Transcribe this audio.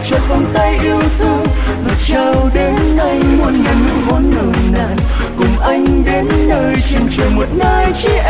chợt vòng tay yêu thương và chào đến anh muôn ngàn nụ hôn nồng nàn cùng anh đến nơi trên trời một nơi chỉ